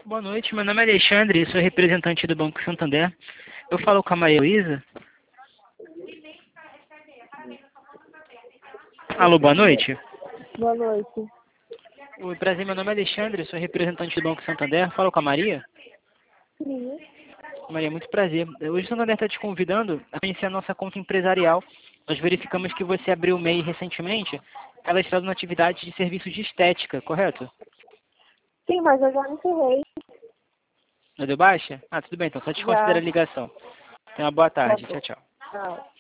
Boa noite, meu nome é Alexandre, sou representante do Banco Santander. Eu falo com a Maria Luísa. Alô, boa noite. Boa noite. Oi, prazer, meu nome é Alexandre, sou representante do Banco Santander. Falo com a Maria. Sim. Maria, muito prazer. Hoje o Santander está te convidando a conhecer a nossa conta empresarial. Nós verificamos que você abriu o MEI recentemente, cadastrado na atividade de serviços de estética, correto? Sim, mas eu já encerrei. Não deu baixa? Ah, tudo bem, então só desconsidera a Já. ligação. Tenha uma boa Tá tarde. bom. Tchau, tchau. Tchau.